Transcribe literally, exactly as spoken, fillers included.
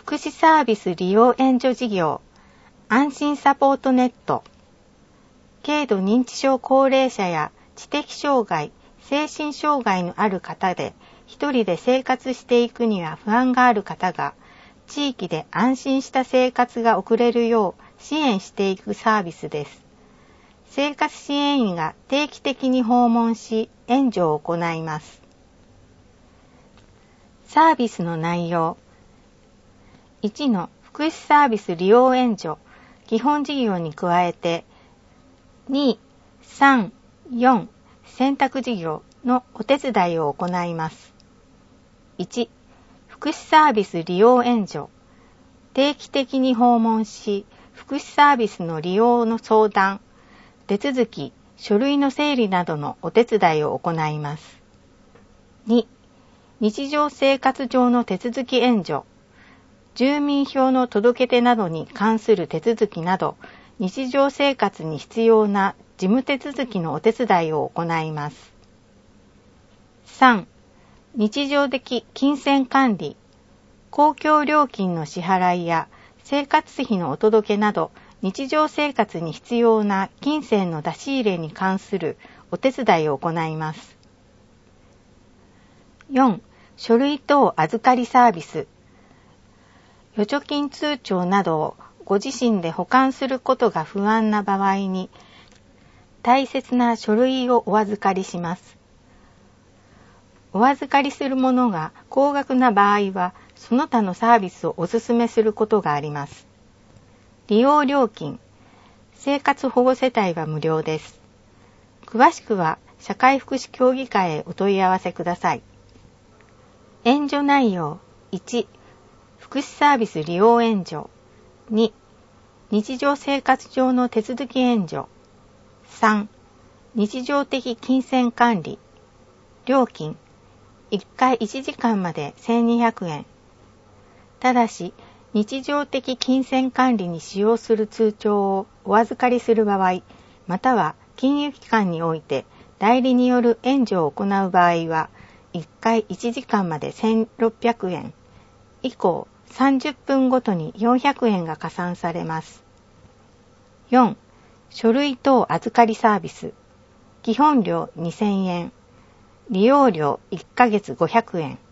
福祉サービス利用援助事業安心サポートネット。軽度認知症高齢者や知的障害、精神障害のある方で一人で生活していくには不安がある方が地域で安心した生活が送れるよう支援していくサービスです。生活支援員が定期的に訪問し援助を行います。サービスの内容。いちの福祉サービス利用援助基本事業に加えてに、さん、よん選択事業のお手伝いを行います。いち、福祉サービス利用援助。定期的に訪問し、福祉サービスの利用の相談、手続き、書類の整理などのお手伝いを行います。に、日常生活上の手続き援助。住民票の届け出などに関する手続きなど、日常生活に必要な事務手続きのお手伝いを行います。さん、日常的金銭管理。公共料金の支払いや生活費のお届けなど、日常生活に必要な金銭の出し入れに関するお手伝いを行います。よん、書類等預かりサービス。預貯金通帳などをご自身で保管することが不安な場合に、大切な書類をお預かりします。お預かりするものが高額な場合は、その他のサービスをお勧めすることがあります。利用料金、生活保護世帯は無料です。詳しくは社会福祉協議会へお問い合わせください。援助内容。いち、福祉サービス利用援助。に、日常生活上の手続き援助。さん、日常的金銭管理。料金、いっかいいちじかんまでせんにひゃくえん。ただし、日常的金銭管理に使用する通帳をお預かりする場合、または金融機関において代理による援助を行う場合は、いっかいいちじかんまでせんろっぴゃくえん、以降さんじゅっぷんごとによんひゃくえんが加算されます。よん、書類等預かりサービス。基本料にせんえん、利用料いっかげつごひゃくえん。